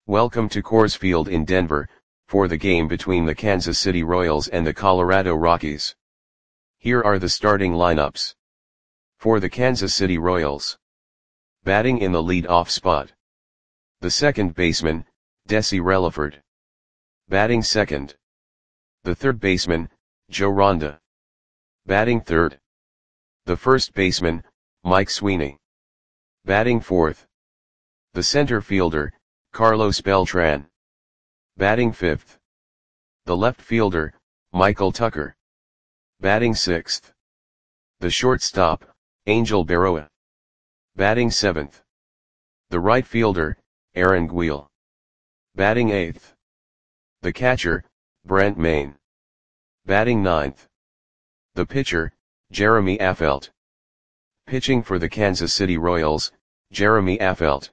Welcome to Coors Field in Denver, for the game between the Kansas City Royals and the Colorado Rockies. Here are the starting lineups. For the Kansas City Royals. Batting in the lead-off spot. The second baseman, Desi Relaford. Batting second. The third baseman, Joe Ronda. Batting third. The first baseman, Mike Sweeney. Batting fourth. The center fielder, Carlos Beltran. Batting fifth. The left fielder, Michael Tucker. Batting sixth. The shortstop, Angel Berroa. Batting seventh. The right fielder, Aaron Guil. Batting eighth. The catcher, Brent Mayne. Batting ninth. The pitcher, Jeremy Affeldt. Pitching for the Kansas City Royals, Jeremy Affeldt.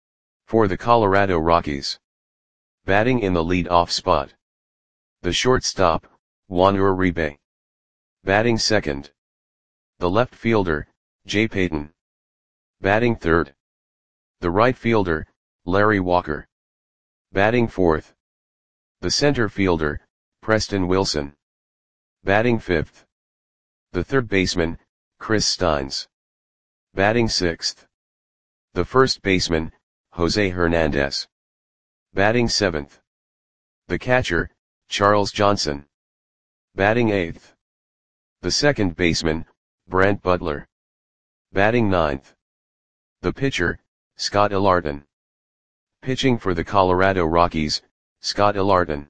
For the Colorado Rockies. Batting in the lead-off spot. The shortstop, Juan Uribe. Batting second. The left fielder, Jay Payton. Batting third. The right fielder, Larry Walker. Batting fourth. The center fielder, Preston Wilson. Batting fifth. The third baseman, Chris Steins. Batting sixth. The first baseman, Jose Hernandez. Batting seventh. The catcher, Charles Johnson. Batting eighth. The second baseman, Brent Butler. Batting ninth. The pitcher, Scott Ilarton. Pitching for the Colorado Rockies, Scott Ilarton.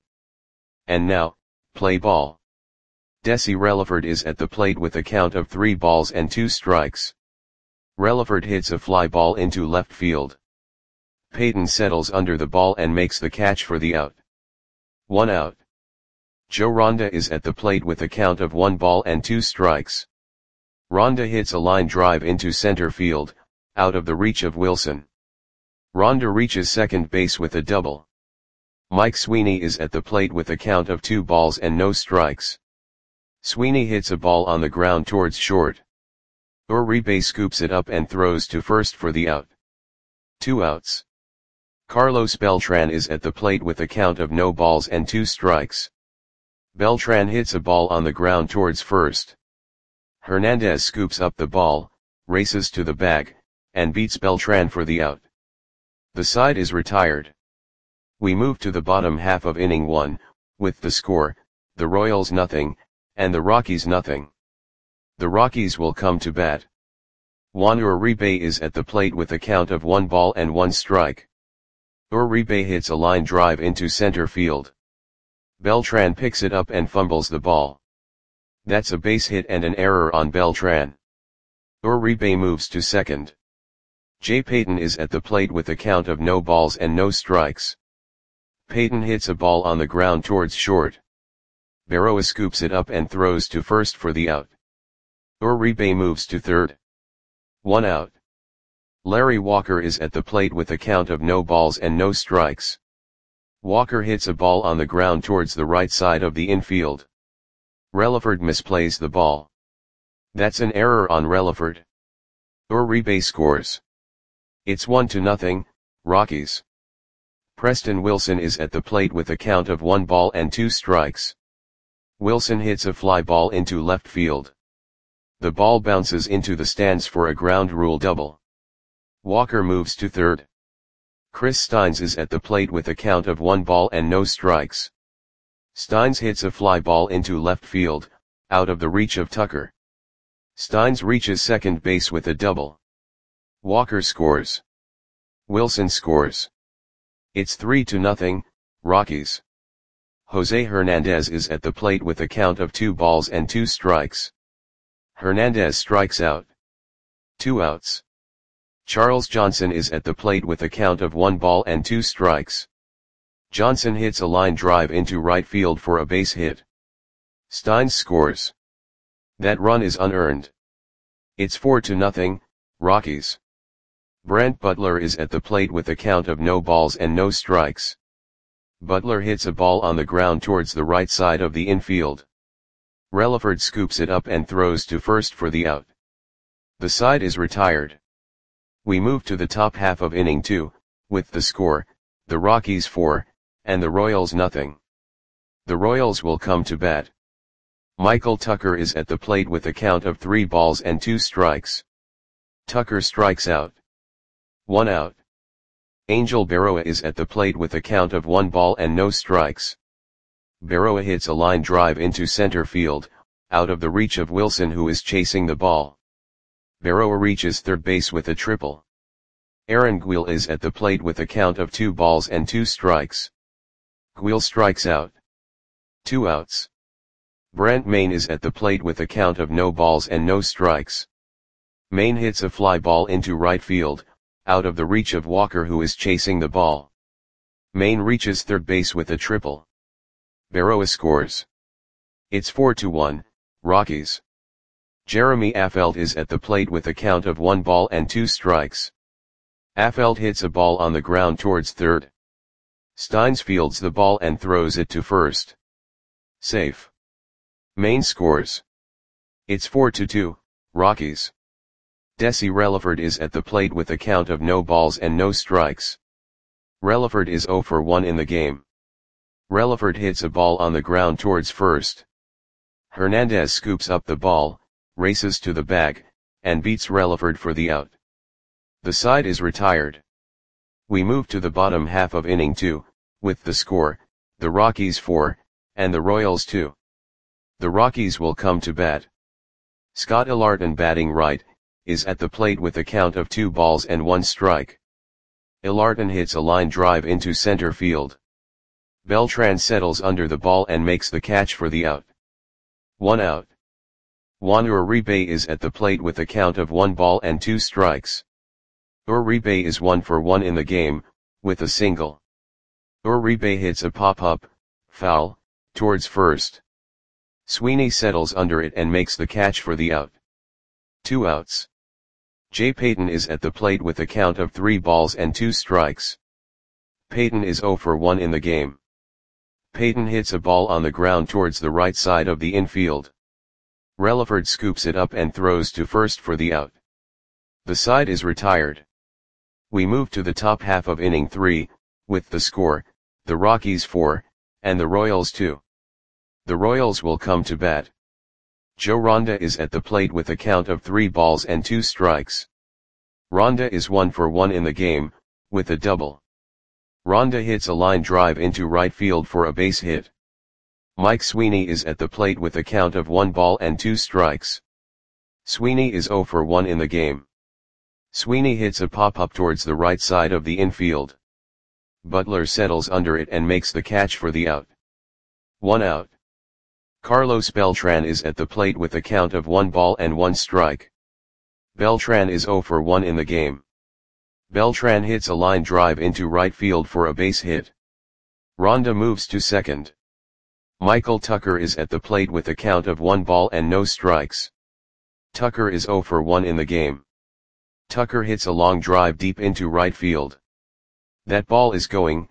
And now, play ball. Desi Relaford is at the plate with a count of 3 balls and 2 strikes. Relaford hits a fly ball into left field. Payton settles under the ball and makes the catch for the out. 1 out. Joe Ronda is at the plate with a count of 1 ball and 2 strikes. Ronda hits a line drive into center field, out of the reach of Wilson. Ronda reaches second base with a double. Mike Sweeney is at the plate with a count of 2 balls and no strikes. Sweeney hits a ball on the ground towards short. Uribe scoops it up and throws to first for the out. 2 outs. Carlos Beltran is at the plate with a count of no balls and 2 strikes. Beltran hits a ball on the ground towards first. Hernandez scoops up the ball, races to the bag, and beats Beltran for the out. The side is retired. We move to the bottom half of inning 1, with the score, the Royals nothing, and the Rockies nothing. The Rockies will come to bat. Juan Uribe is at the plate with a count of 1 ball and 1 strike. Uribe hits a line drive into center field. Beltran picks it up and fumbles the ball. That's a base hit and an error on Beltran. Uribe moves to second. Jay Payton is at the plate with a count of no balls and no strikes. Payton hits a ball on the ground towards short. Berroa scoops it up and throws to first for the out. Uribe moves to third. 1 out. Larry Walker is at the plate with a count of no balls and no strikes. Walker hits a ball on the ground towards the right side of the infield. Relaford misplays the ball. That's an error on Relaford. Uribe scores. It's 1-0, Rockies. Preston Wilson is at the plate with a count of 1 ball and 2 strikes. Wilson hits a fly ball into left field. The ball bounces into the stands for a ground rule double. Walker moves to third. Chris Steins is at the plate with a count of 1 ball and no strikes. Steins hits a fly ball into left field, out of the reach of Tucker. Steins reaches second base with a double. Walker scores. Wilson scores. It's 3-0, Rockies. Jose Hernandez is at the plate with a count of 2 balls and 2 strikes. Hernandez strikes out. 2 outs. Charles Johnson is at the plate with a count of 1 ball and 2 strikes. Johnson hits a line drive into right field for a base hit. Steins scores. That run is unearned. It's 4-0, Rockies. Brent Butler is at the plate with a count of no balls and no strikes. Butler hits a ball on the ground towards the right side of the infield. Relaford scoops it up and throws to first for the out. The side is retired. We move to the top half of inning 2, with the score, the Rockies 4, and the Royals nothing. The Royals will come to bat. Michael Tucker is at the plate with a count of 3 balls and 2 strikes. Tucker strikes out. 1 out. Angel Berroa is at the plate with a count of 1 ball and no strikes. Berroa hits a line drive into center field, out of the reach of Wilson, who is chasing the ball. Berroa reaches third base with a triple. Aaron Guil is at the plate with a count of 2 balls and 2 strikes. Guil strikes out. 2 outs. Brent Mayne is at the plate with a count of no balls and no strikes. Mayne hits a fly ball into right field, out of the reach of Walker, who is chasing the ball. Mayne reaches third base with a triple. Berroa scores. It's 4-1, Rockies. Jeremy Affeldt is at the plate with a count of 1 ball and 2 strikes. Affeldt hits a ball on the ground towards third. Steins fields the ball and throws it to first. Safe. Mayne scores. It's 4-2, Rockies. Desi Relaford is at the plate with a count of no balls and no strikes. Relaford is 0 for 1 in the game. Relaford hits a ball on the ground towards first. Hernandez scoops up the ball, races to the bag, and beats Relaford for the out. The side is retired. We move to the bottom half of inning 2, with the score, the Rockies 4, and the Royals 2. The Rockies will come to bat. Scott Ilarton, batting right, is at the plate with a count of 2 balls and 1 strike. Ilarton hits a line drive into center field. Beltran settles under the ball and makes the catch for the out. 1 out. Juan Uribe is at the plate with a count of 1 ball and 2 strikes. Uribe is 1 for 1 in the game, with a single. Uribe hits a pop-up, foul, towards first. Sweeney settles under it and makes the catch for the out. 2 outs. Jay Payton is at the plate with a count of 3 balls and 2 strikes. Payton is 0 for 1 in the game. Payton hits a ball on the ground towards the right side of the infield. Relaford scoops it up and throws to first for the out. The side is retired. We move to the top half of inning 3, with the score, the Rockies 4, and the Royals 2. The Royals will come to bat. Joe Ronda is at the plate with a count of 3 balls and 2 strikes. Ronda is 1 for 1 in the game, with a double. Ronda hits a line drive into right field for a base hit. Mike Sweeney is at the plate with a count of 1 ball and 2 strikes. Sweeney is 0 for 1 in the game. Sweeney hits a pop-up towards the right side of the infield. Butler settles under it and makes the catch for the out. 1 out. Carlos Beltran is at the plate with a count of 1 ball and 1 strike. Beltran is 0 for 1 in the game. Beltran hits a line drive into right field for a base hit. Ronda moves to second. Michael Tucker is at the plate with a count of 1 ball and no strikes. Tucker is 0 for 1 in the game. Tucker hits a long drive deep into right field. That ball is gone.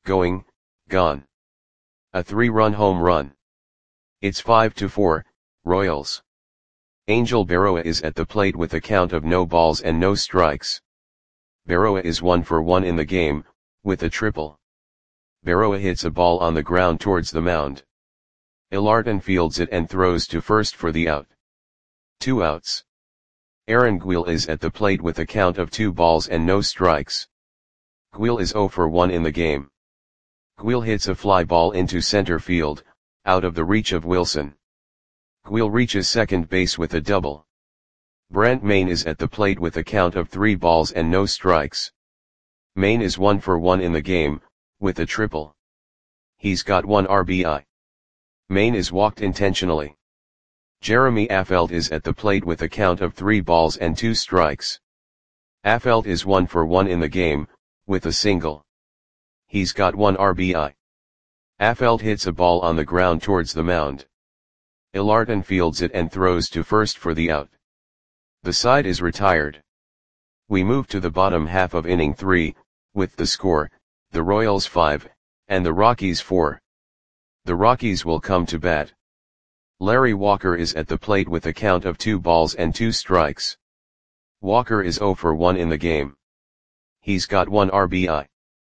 A 3-run home run. It's 5-4, Royals. Angel Berroa is at the plate with a count of no balls and no strikes. Berroa is 1 for 1 in the game, with a triple. Berroa hits a ball on the ground towards the mound. Ilarton fields it and throws to first for the out. 2 outs. Aaron Guil is at the plate with a count of 2 balls and no strikes. Guil is 0 for 1 in the game. Guil hits a fly ball into center field, out of the reach of Wilson. Guil reaches second base with a double. Brent Mayne is at the plate with a count of 3 balls and no strikes. Mayne is 1 for 1 in the game, with a triple. He's got 1 RBI. Mayne is walked intentionally. Jeremy Affeldt is at the plate with a count of 3 balls and 2 strikes. Affeldt is 1 for 1 in the game, with a single. He's got 1 RBI. Affeldt hits a ball on the ground towards the mound. Ilarton fields it and throws to first for the out. The side is retired. We move to the bottom half of inning 3, with the score, the Royals 5, and the Rockies 4. The Rockies will come to bat. Larry Walker is at the plate with a count of 2 balls and 2 strikes. Walker is 0 for 1 in the game. He's got 1 RBI.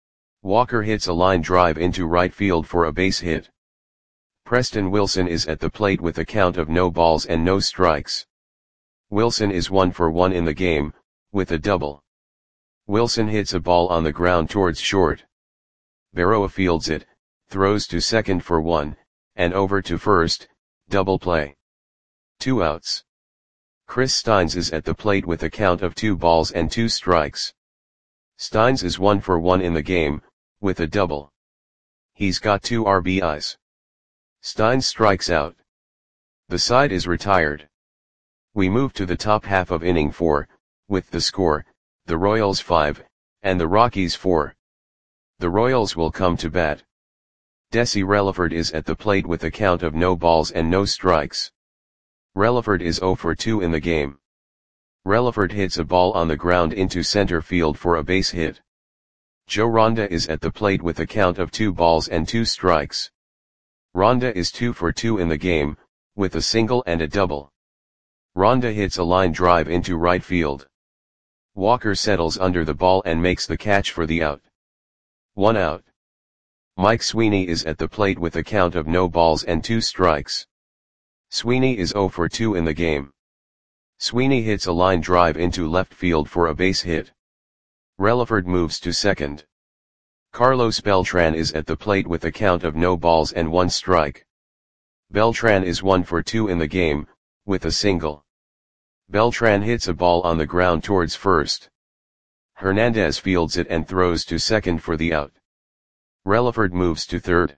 Walker hits a line drive into right field for a base hit. Preston Wilson is at the plate with a count of no balls and no strikes. Wilson is 1 for 1 in the game, with a double. Wilson hits a ball on the ground towards short. Berroa fields it, throws to second for 1, and over to first, double play. 2 outs. Chris Steins is at the plate with a count of 2 balls and 2 strikes. Steins is 1 for 1 in the game, with a double. He's got 2 RBIs. Steins strikes out. The side is retired. We move to the top half of inning 4, with the score, the Royals 5, and the Rockies 4. The Royals will come to bat. Desi Relaford is at the plate with a count of no balls and no strikes. Relaford is 0 for 2 in the game. Relaford hits a ball on the ground into center field for a base hit. Joe Ronda is at the plate with a count of 2 balls and 2 strikes. Ronda is 2 for 2 in the game, with a single and a double. Ronda hits a line drive into right field. Walker settles under the ball and makes the catch for the out. 1 out. Mike Sweeney is at the plate with a count of no balls and 2 strikes. Sweeney is 0 for 2 in the game. Sweeney hits a line drive into left field for a base hit. Relaford moves to second. Carlos Beltran is at the plate with a count of no balls and 1 strike. Beltran is 1 for 2 in the game, with a single. Beltran hits a ball on the ground towards first. Hernandez fields it and throws to second for the out. Relaford moves to third.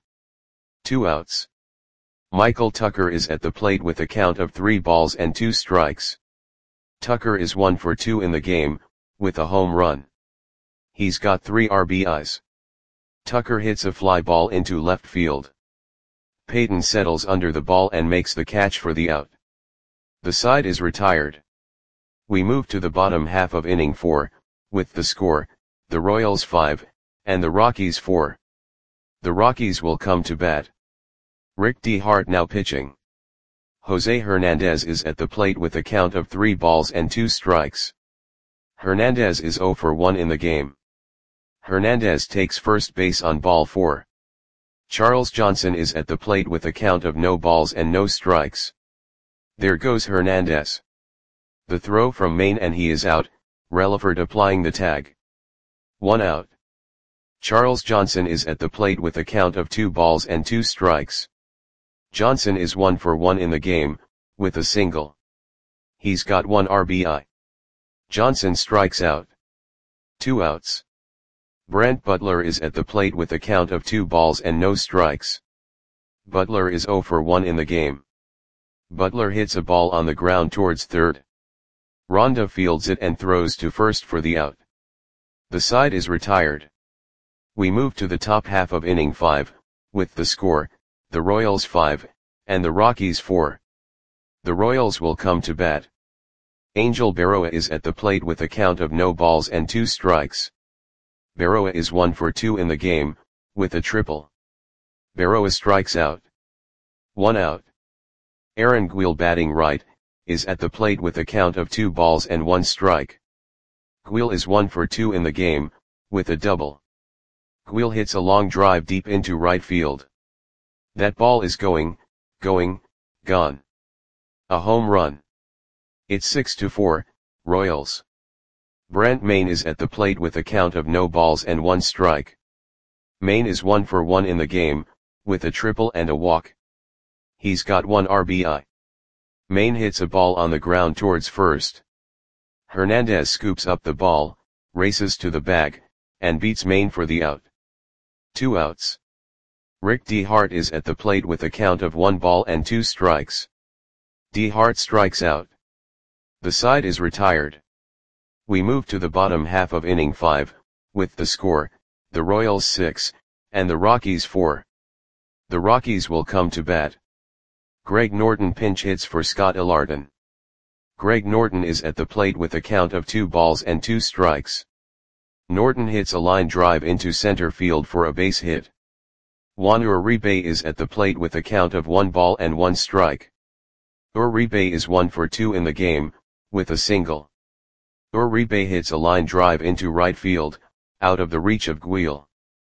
2 outs. Michael Tucker is at the plate with a count of 3 balls and 2 strikes. Tucker is 1 for 2 in the game, with a home run. He's got 3 RBIs. Tucker hits a fly ball into left field. Peyton settles under the ball and makes the catch for the out. The side is retired. We move to the bottom half of inning 4, with the score, the Royals 5, and the Rockies 4. The Rockies will come to bat. Rick DeHart now pitching. Jose Hernandez is at the plate with a count of 3 balls and 2 strikes. Hernandez is 0 for 1 in the game. Hernandez takes first base on ball 4. Charles Johnson is at the plate with a count of no balls and no strikes. There goes Hernandez. The throw from Maine and he is out, Relaford applying the tag. 1 out. Charles Johnson is at the plate with a count of 2 balls and 2 strikes. Johnson is 1 for 1 in the game, with a single. He's got 1 RBI. Johnson strikes out. 2 outs. Brent Butler is at the plate with a count of 2 balls and no strikes. Butler is 0 for 1 in the game. Butler hits a ball on the ground towards third. Ronda fields it and throws to first for the out. The side is retired. We move to the top half of inning 5, with the score, the Royals 5, and the Rockies 4. The Royals will come to bat. Angel Berroa is at the plate with a count of no balls and 2 strikes. Berroa is 1 for 2 in the game, with a triple. Berroa strikes out. 1 out. Aaron Guil batting right, is at the plate with a count of 2 balls and 1 strike. Guil is 1 for 2 in the game, with a double. Guil hits a long drive deep into right field. That ball is gone. A home run. It's 6-4, Royals. Brent Maine is at the plate with a count of no balls and 1 strike. Maine is 1 for 1 in the game, with a triple and a walk. He's got 1 RBI. Maine hits a ball on the ground towards first. Hernandez scoops up the ball, races to the bag, and beats Maine for the out. 2 outs. Rick DeHart is at the plate with a count of 1 ball and 2 strikes. DeHart strikes out. The side is retired. We move to the bottom half of inning 5, with the score, the Royals 6, and the Rockies 4. The Rockies will come to bat. Greg Norton pinch hits for Scott Ilarden. Greg Norton is at the plate with a count of 2 balls and 2 strikes. Norton hits a line drive into center field for a base hit. Juan Uribe is at the plate with a count of 1 ball and 1 strike. Uribe is 1 for 2 in the game, with a single. Uribe hits a line drive into right field, out of the reach of Guil.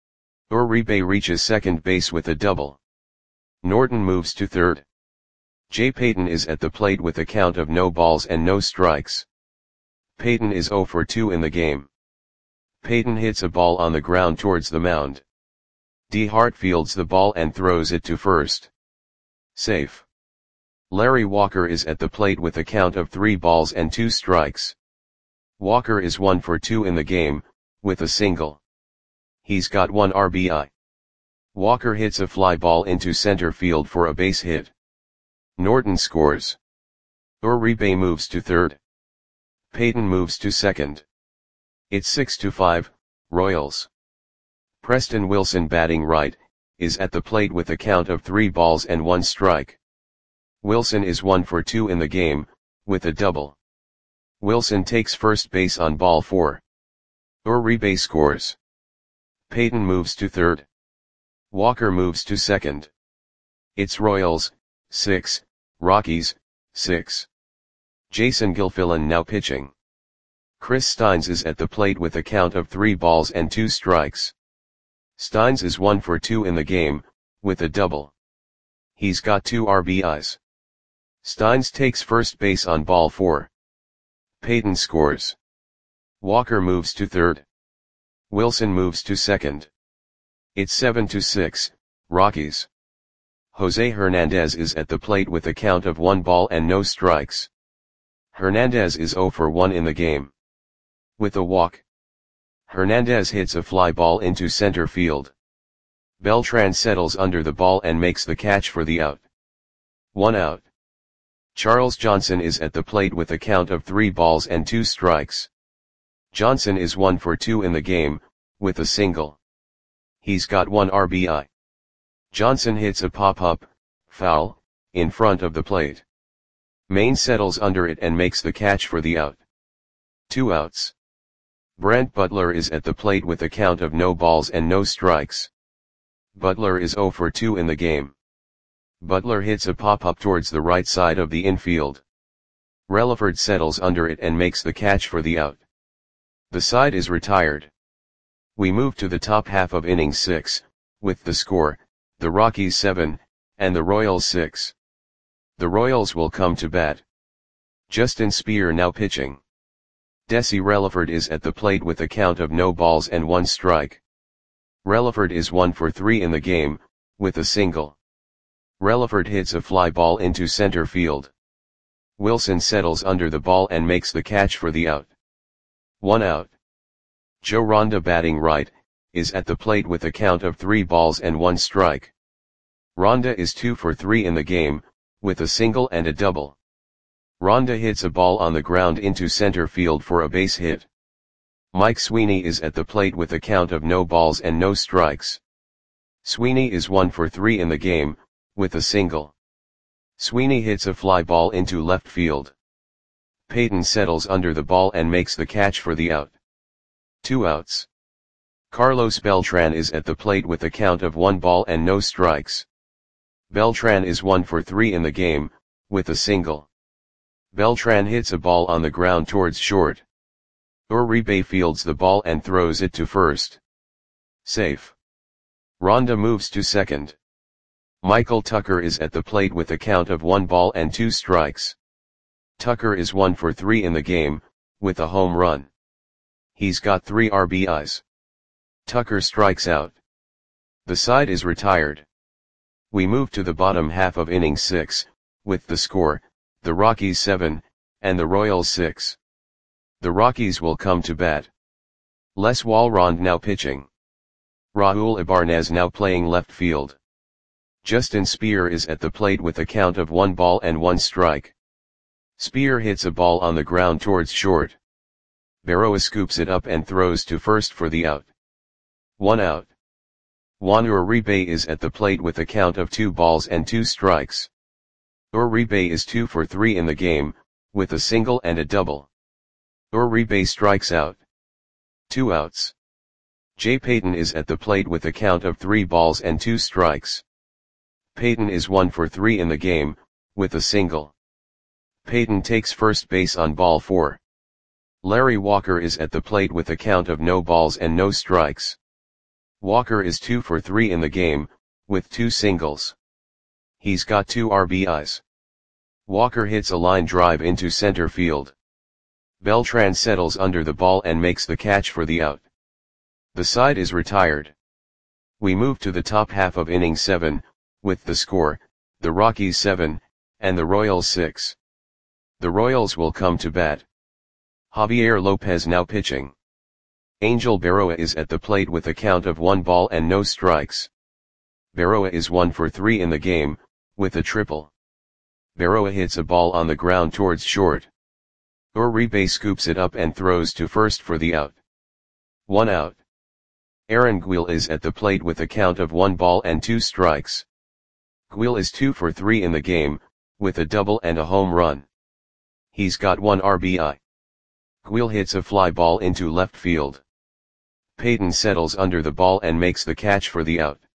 Uribe reaches second base with a double. Norton moves to third. Jay Payton is at the plate with a count of no balls and no strikes. Payton is 0 for 2 in the game. Payton hits a ball on the ground towards the mound. D. Hart fields the ball and throws it to first. Safe. Larry Walker is at the plate with a count of 3 balls and 2 strikes. Walker is 1 for 2 in the game, with a single. He's got 1 RBI. Walker hits a fly ball into center field for a base hit. Norton scores. Uribe moves to third. Payton moves to second. It's 6-5, Royals. Preston Wilson, batting right, is at the plate with a count of 3 balls and 1 strike. Wilson is 1 for 2 in the game, with a double. Wilson takes first base on ball 4. Uribe scores. Payton moves to third. Walker moves to second. It's Royals, 6, Rockies, 6. Jason Gilfillan now pitching. Chris Steins is at the plate with a count of 3 balls and 2 strikes. Steins is 1 for 2 in the game, with a double. He's got 2 RBIs. Steins takes first base on ball 4. Payton scores. Walker moves to third. Wilson moves to second. It's 7-6, Rockies. Jose Hernandez is at the plate with a count of 1 ball and no strikes. Hernandez is 0 for 1 in the game. With a walk. Hernandez hits a fly ball into center field. Beltran settles under the ball and makes the catch for the out. 1 out. Charles Johnson is at the plate with a count of 3 balls and 2 strikes. Johnson is 1 for 2 in the game, with a single. He's got 1 RBI. Johnson hits a pop-up, foul, in front of the plate. Maine settles under it and makes the catch for the out. 2 outs. Brent Butler is at the plate with a count of no balls and no strikes. Butler is 0 for 2 in the game. Butler hits a pop-up towards the right side of the infield. Relaford settles under it and makes the catch for the out. The side is retired. We move to the top half of inning 6, with the score, the Rockies 7, and the Royals 6. The Royals will come to bat. Justin Speer now pitching. Desi Relaford is at the plate with a count of no balls and 1 strike. Relaford is 1 for 3 in the game, with a single. Relaford hits a fly ball into center field. Wilson settles under the ball and makes the catch for the out. 1 out. Joe Ronda, batting right, is at the plate with a count of 3 balls and 1 strike. Ronda is 2 for 3 in the game, with a single and a double. Ronda hits a ball on the ground into center field for a base hit. Mike Sweeney is at the plate with a count of no balls and no strikes. Sweeney is 1 for 3 in the game, with a single. Sweeney hits a fly ball into left field. Payton settles under the ball and makes the catch for the out. 2 outs. Carlos Beltran is at the plate with a count of 1 ball and no strikes. Beltran is 1 for 3 in the game, with a single. Beltran hits a ball on the ground towards short. Uribe fields the ball and throws it to first. Safe. Ronda moves to second. Michael Tucker is at the plate with a count of 1 ball and 2 strikes. Tucker is 1 for 3 in the game, with a home run. He's got 3 RBIs. Tucker strikes out. The side is retired. We move to the bottom half of inning 6, with the score, the Rockies 7, and the Royals 6. The Rockies will come to bat. Les Walrond now pitching. Raul Ibanez now playing left field. Justin Speer is at the plate with a count of 1 ball and 1 strike. Speer hits a ball on the ground towards short. Berroa scoops it up and throws to first for the out. 1 out. Juan Uribe is at the plate with a count of 2 balls and 2 strikes. Uribe is 2 for 3 in the game, with a single and a double. Uribe strikes out. 2 outs. Jay Payton is at the plate with a count of 3 balls and 2 strikes. Payton is 1 for 3 in the game, with a single. Payton takes first base on ball 4. Larry Walker is at the plate with a count of no balls and no strikes. Walker is 2 for 3 in the game, with 2 singles. He's got 2 RBIs. Walker hits a line drive into center field. Beltran settles under the ball and makes the catch for the out. The side is retired. We move to the top half of inning 7, with the score, the Rockies 7, and the Royals 6. The Royals will come to bat. Javier Lopez now pitching. Angel Berroa is at the plate with a count of 1 ball and no strikes. Berroa is 1 for 3 in the game, with a triple. Berroa hits a ball on the ground towards short. Uribe scoops it up and throws to first for the out. 1 out. Aaron Guil is at the plate with a count of 1 ball and 2 strikes. Guil is 2 for 3 in the game, with a double and a home run. He's got 1 RBI. Guil hits a fly ball into left field. Payton settles under the ball and makes the catch for the out.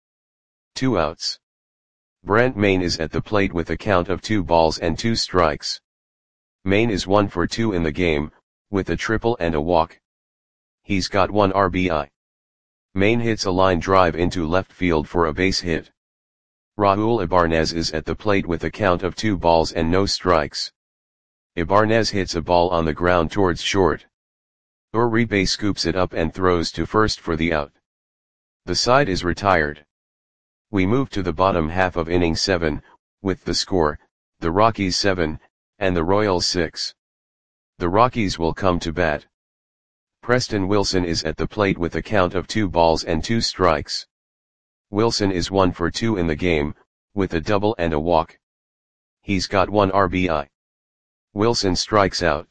2 outs. Brent Mayne is at the plate with a count of 2 balls and 2 strikes. Mayne is 1 for 2 in the game, with a triple and a walk. He's got 1 RBI. Mayne hits a line drive into left field for a base hit. Raul Ibanez is at the plate with a count of 2 balls and no strikes. Ibanez hits a ball on the ground towards short. Uribe scoops it up and throws to first for the out. The side is retired. We move to the bottom half of inning 7, with the score, the Rockies 7, and the Royals 6. The Rockies will come to bat. Preston Wilson is at the plate with a count of 2 balls and 2 strikes. Wilson is 1 for 2 in the game, with a double and a walk. He's got 1 RBI. Wilson strikes out.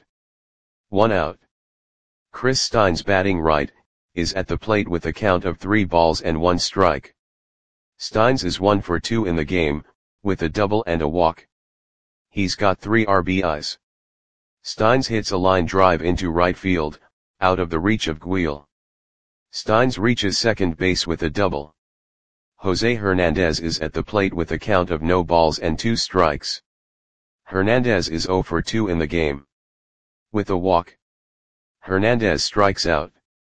1 out. Chris Steins batting right, is at the plate with a count of 3 balls and 1 strike. Steins is 1 for 2 in the game, with a double and a walk. He's got 3 RBIs. Steins hits a line drive into right field, out of the reach of Guil. Steins reaches second base with a double. Jose Hernandez is at the plate with a count of no balls and 2 strikes. Hernandez is 0 for 2 in the game. With a walk. Hernandez strikes out.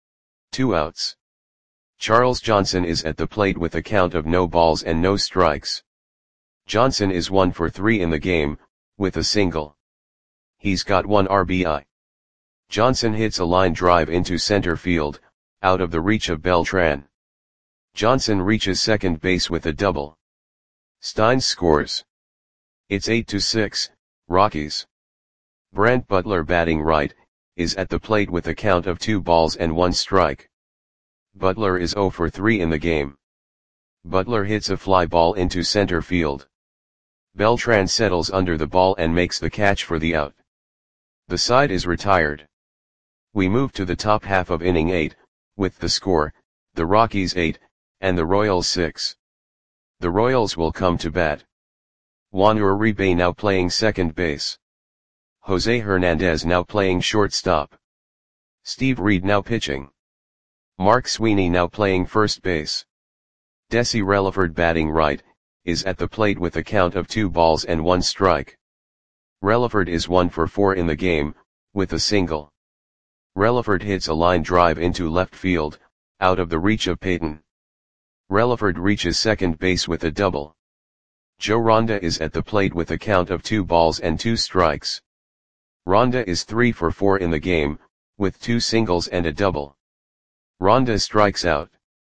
2 outs. Charles Johnson is at the plate with a count of no balls and no strikes. Johnson is 1 for 3 in the game, with a single. He's got 1 RBI. Johnson hits a line drive into center field, out of the reach of Beltran. Johnson reaches second base with a double. Steins scores. It's 8-6, Rockies. Brent Butler batting right, is at the plate with a count of 2 balls and 1 strike. Butler is 0 for 3 in the game. Butler hits a fly ball into center field. Beltran settles under the ball and makes the catch for the out. The side is retired. We move to the top half of inning 8, with the score, the Rockies 8, and the Royals 6. The Royals will come to bat. Juan Uribe now playing second base. Jose Hernandez now playing shortstop. Steve Reed now pitching. Mark Sweeney now playing first base. Desi Relaford batting right, is at the plate with a count of 2 balls and 1 strike. Relaford is 1 for 4 in the game, with a single. Relaford hits a line drive into left field, out of the reach of Payton. Relaford reaches second base with a double. Joe Ronda is at the plate with a count of 2 balls and 2 strikes. Ronda is 3 for 4 in the game, with 2 singles and a double. Ronda strikes out.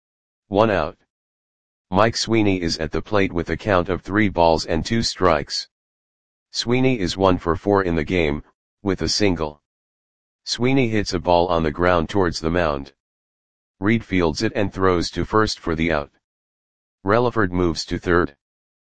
1 out. Mike Sweeney is at the plate with a count of 3 balls and 2 strikes. Sweeney is 1 for 4 in the game, with a single. Sweeney hits a ball on the ground towards the mound. Reed fields it and throws to first for the out. Relaford moves to third.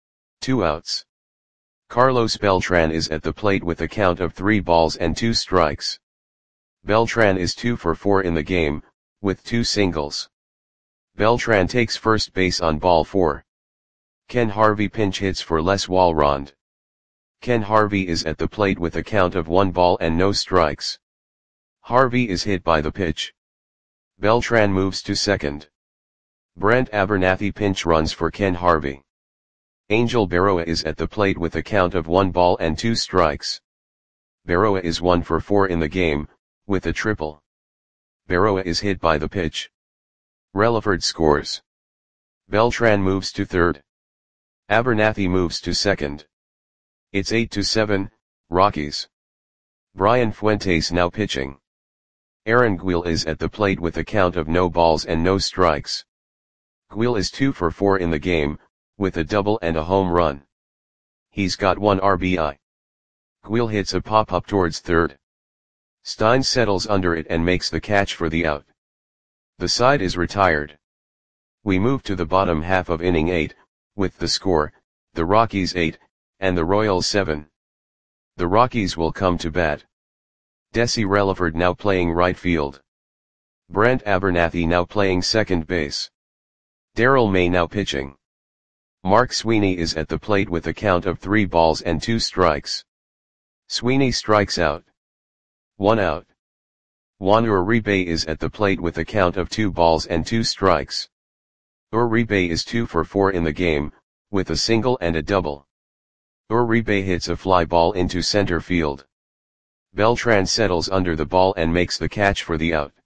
2 outs. Carlos Beltran is at the plate with a count of 3 balls and 2 strikes. Beltran is 2 for 4 in the game, with 2 singles. Beltran takes first base on ball 4. Ken Harvey pinch hits for Les Walrond. Ken Harvey is at the plate with a count of 1 ball and no strikes. Harvey is hit by the pitch. Beltran moves to second. Brent Abernathy pinch runs for Ken Harvey. Angel Berroa is at the plate with a count of 1 ball and 2 strikes. Berroa is 1 for 4 in the game, with a triple. Berroa is hit by the pitch. Relaford scores. Beltran moves to third. Abernathy moves to second. It's 8-7, Rockies. Brian Fuentes now pitching. Aaron Guil is at the plate with a count of no balls and no strikes. Guil is 2 for 4 in the game, with a double and a home run. He's got 1 RBI. Guil hits a pop-up towards third. Stein settles under it and makes the catch for the out. The side is retired. We move to the bottom half of inning 8, with the score, the Rockies 8, and the Royals 7. The Rockies will come to bat. Desi Relaford now playing right field. Brent Abernathy now playing second base. Daryl May now pitching. Mark Sweeney is at the plate with a count of 3 balls and 2 strikes. Sweeney strikes out. 1 out. Juan Uribe is at the plate with a count of 2 balls and 2 strikes. Uribe is 2 for 4 in the game, with a single and a double. Uribe hits a fly ball into center field. Beltran settles under the ball and makes the catch for the out.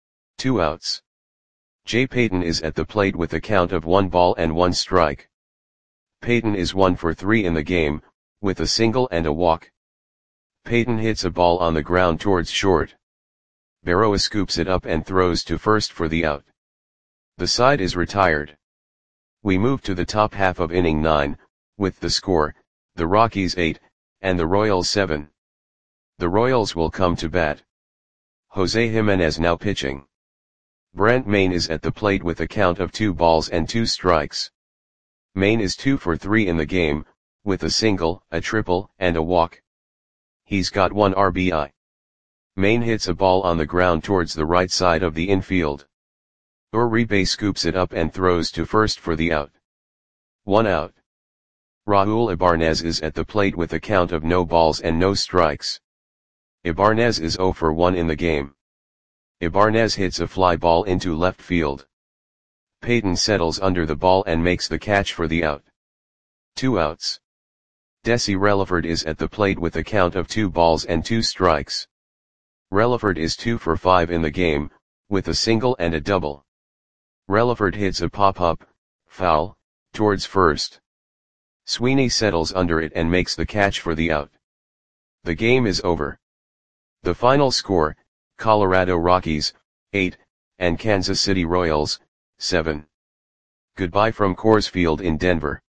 2 outs. Jay Payton is at the plate with a count of 1 ball and 1 strike. Payton is 1 for 3 in the game, with a single and a walk. Payton hits a ball on the ground towards short. Berroa scoops it up and throws to first for the out. The side is retired. We move to the top half of inning 9, with the score, the Rockies 8, and the Royals 7. The Royals will come to bat. Jose Jimenez now pitching. Brent Maine is at the plate with a count of 2 balls and 2 strikes. Maine is 2 for 3 in the game, with a single, a triple, and a walk. He's got 1 RBI. Maine hits a ball on the ground towards the right side of the infield. Uribe scoops it up and throws to first for the out. 1 out. Raul Ibanez is at the plate with a count of no balls and no strikes. Ibanez is 0 for 1 in the game. Ibanez hits a fly ball into left field. Payton settles under the ball and makes the catch for the out. 2 outs. Desi Relaford is at the plate with a count of 2 balls and 2 strikes. Relaford is 2 for 5 in the game, with a single and a double. Relaford hits a pop-up, foul, towards first. Sweeney settles under it and makes the catch for the out. The game is over. The final score, Colorado Rockies, 8, and Kansas City Royals, 7. Goodbye from Coors Field in Denver.